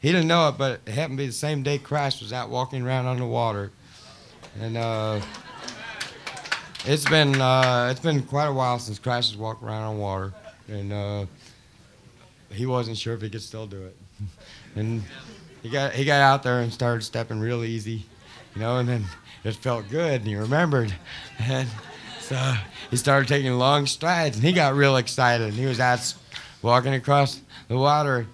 he didn't know it, but it happened to be the same day Christ was out walking around on the water. And it's been quite a while since Christ has walked around on water, and he wasn't sure if he could still do it. And he got out there and started stepping real easy, and then it felt good, and he remembered, and so he started taking long strides, and he got real excited, and he was out walking across the water,